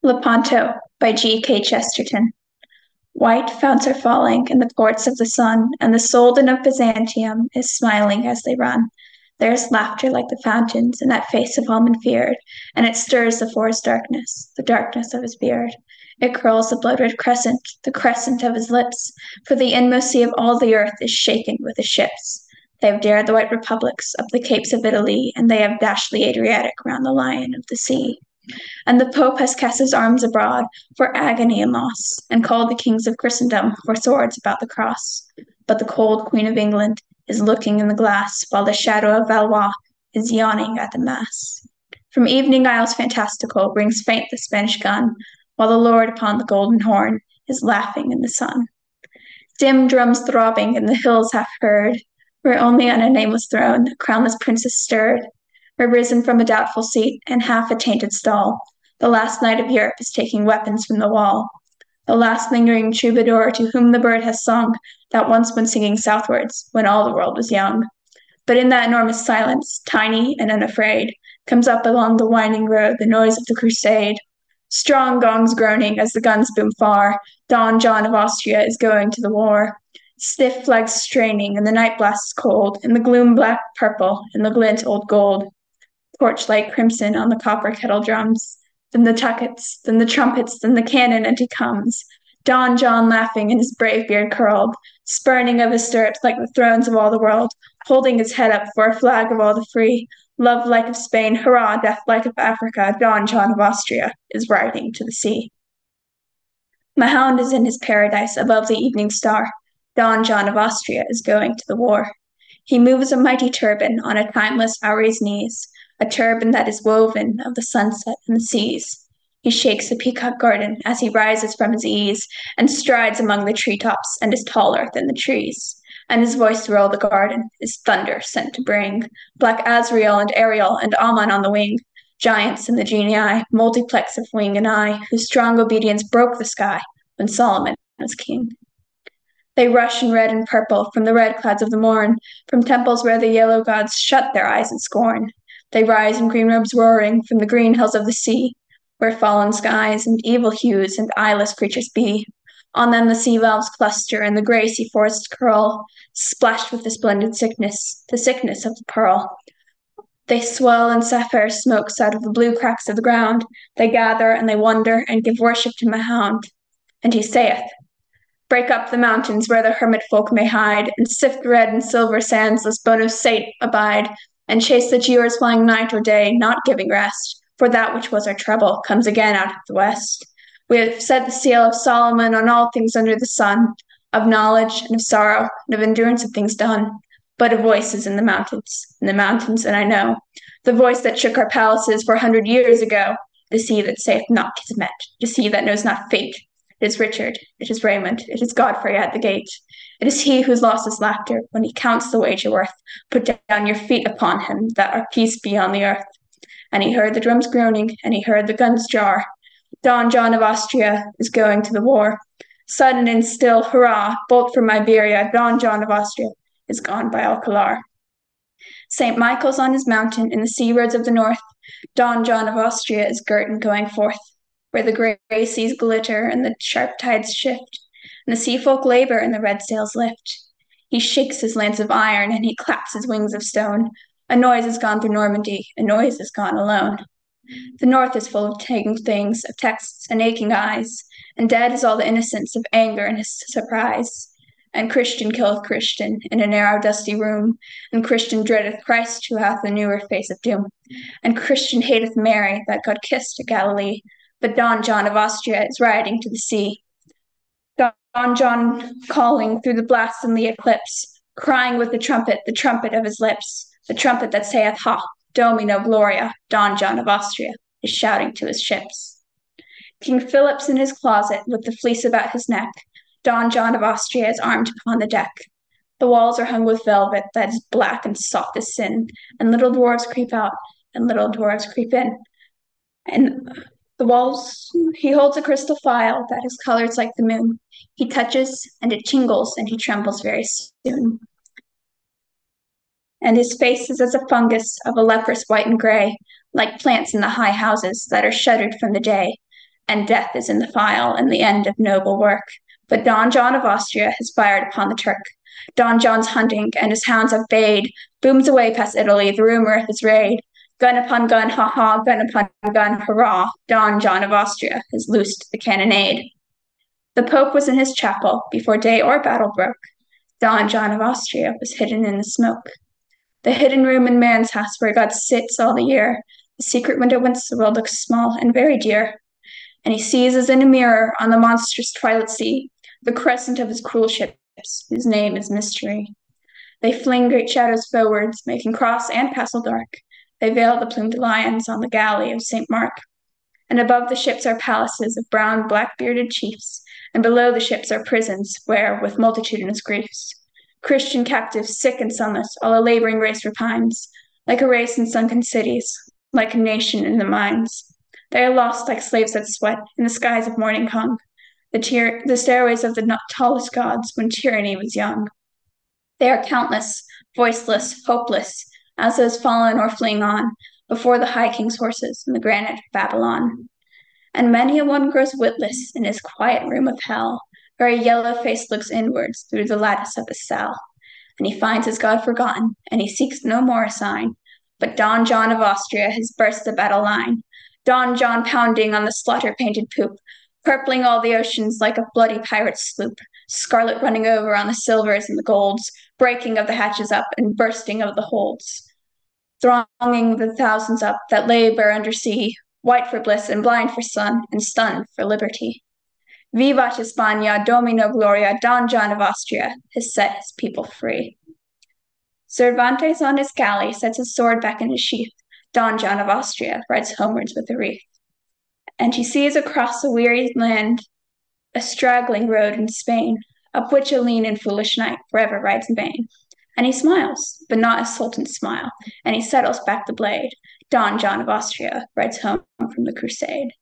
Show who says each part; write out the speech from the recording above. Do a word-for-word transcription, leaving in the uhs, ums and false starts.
Speaker 1: Lepanto by G. K. Chesterton. White founts are falling in the ports of the sun, and the Soldan of Byzantium is smiling as they run. There is laughter like the fountains in that face of almond feared, and it stirs the forest darkness, the darkness of his beard. It curls the blood-red crescent, the crescent of his lips, for the inmost sea of all the earth is shaken with his ships. They have dared the white republics up the capes of Italy, and they have dashed the Adriatic round the lion of the sea. And the Pope has cast his arms abroad for agony and loss, and called the kings of Christendom for swords about the cross. But the cold Queen of England is looking in the glass, while the shadow of Valois is yawning at the mass. From evening isles fantastical rings faint the Spanish gun, while the Lord upon the golden horn is laughing in the sun. Dim drums throbbing in the hills half heard, where only on a nameless throne a crownless princess stirred, arisen from a doubtful seat and half a tainted stall. The last knight of Europe is taking weapons from the wall. The last lingering troubadour to whom the bird has sung that once went singing southwards when all the world was young. But in that enormous silence, tiny and unafraid, comes up along the winding road the noise of the crusade. Strong gongs groaning as the guns boom far, Don John of Austria is going to the war. Stiff flags straining, and the night blasts cold, in the gloom black purple, in the glint old gold. Torchlight crimson on the copper kettle drums. Then the tuckets, then the trumpets, then the cannon, and he comes. Don John laughing and his brave beard curled, spurning of his stirrups like the thrones of all the world, holding his head up for a flag of all the free. Love like of Spain, hurrah, death like of Africa, Don John of Austria is riding to the sea. Mahound is in his paradise above the evening star. Don John of Austria is going to the war. He moves a mighty turban on a timeless hour's knees, a turban that is woven of the sunset and the seas. He shakes the peacock garden as he rises from his ease and strides among the treetops and is taller than the trees. And his voice through all the garden is thunder sent to bring Black Azrael and Ariel and Ammon on the wing, giants in the genii, multiplex of wing and eye, whose strong obedience broke the sky when Solomon was king. They rush in red and purple from the red clouds of the morn, from temples where the yellow gods shut their eyes in scorn. They rise in green robes roaring from the green hills of the sea, where fallen skies and evil hues and eyeless creatures be. On them the sea valves cluster and the gray sea forests curl, splashed with the splendid sickness, the sickness of the pearl. They swell in sapphire smokes out of the blue cracks of the ground. They gather and they wonder and give worship to Mahound. And he saith, break up the mountains where the hermit folk may hide, and sift red and silver sands lest bone of Sate abide, and chase the Jeers flying night or day, not giving rest, for that which was our trouble comes again out of the west. We have set the seal of Solomon on all things under the sun, of knowledge and of sorrow and of endurance of things done. But a voice is in the mountains, in the mountains, and I know the voice that shook our palaces four hundred years ago. It is he that saith not Kismet, it is he that knows not fate. It is Richard, it is Raymond, it is Godfrey at the gate. It is he whose loss is laughter when he counts the wager worth. Put down your feet upon him, that our peace be on the earth. And he heard the drums groaning, and he heard the guns jar. Don John of Austria is going to the war. Sudden and still, hurrah, bolt from Iberia, Don John of Austria is gone by Alcalar. Saint Michael's on his mountain in the sea roads of the north. Don John of Austria is girt and going forth, where the gray seas glitter and the sharp tides shift, and the sea folk labor and the red sails lift. He shakes his lance of iron and he claps his wings of stone. A noise has gone through Normandy, a noise has gone alone. The north is full of taking things, of texts and aching eyes, and dead is all the innocence of anger and his surprise. And Christian killeth Christian in a narrow dusty room, and Christian dreadeth Christ who hath the newer face of doom. And Christian hateth Mary that God kissed at Galilee, but Don John of Austria is riding to the sea. Don John calling through the blast and the eclipse, crying with the trumpet, the trumpet of his lips, the trumpet that saith, Ha, Domino Gloria, Don John of Austria is shouting to his ships. King Philip's in his closet with the fleece about his neck. Don John of Austria is armed upon the deck. The walls are hung with velvet that is black and soft as sin, and little dwarves creep out, and little dwarves creep in. And the walls, he holds a crystal phial that is colored like the moon. He touches, and it tingles, and he trembles very soon. And his face is as a fungus of a leprous white and gray, like plants in the high houses that are shuttered from the day. and death is in the file, and the end of noble work. But Don John of Austria has fired upon the Turk. Don John's hunting, and his hounds have bayed, booms away past Italy, the rumor of his raid. Gun upon gun, ha ha, gun upon gun, hurrah, Don John of Austria has loosed the cannonade. The Pope was in his chapel before day or battle broke. Don John of Austria was hidden in the smoke. The hidden room in man's house where God sits all the year, the secret window whence the world looks small and very dear. And he sees as in a mirror on the monstrous twilight sea the crescent of his cruel ships, whose name is Mystery. They fling great shadows forwards, making cross and castle dark. They veil the plumed lions on the galley of Saint Mark. And above the ships are palaces of brown, black-bearded chiefs, and below the ships are prisons, where, with multitudinous griefs, Christian captives, sick and sunless, all a laboring race repines, like a race in sunken cities, like a nation in the mines. They are lost like slaves that sweat in the skies of morning hung, the, tier- the stairways of the tallest gods when tyranny was young. They are countless, voiceless, hopeless, as those fallen or fleeing on before the high king's horses in the granite of Babylon. And many a one grows witless in his quiet room of hell, where a yellow face looks inwards through the lattice of his cell. And he finds his God forgotten, and he seeks no more a sign. But Don John of Austria has burst the battle line, Don John pounding on the slaughter-painted poop, purpling all the oceans like a bloody pirate sloop, scarlet running over on the silvers and the golds, breaking of the hatches up and bursting of the holds, thronging the thousands up that labor under sea, white for bliss and blind for sun and stunned for liberty. Vivat Hispania, Domino Gloria, Don John of Austria has set his people free. Cervantes on his galley sets his sword back in his sheath. Don John of Austria rides homewards with a wreath. And he sees across a weary land a straggling road in Spain, up which a lean and foolish knight forever rides in vain. And he smiles, but not a sultan's smile, and he settles back the blade. Don John of Austria rides home from the crusade.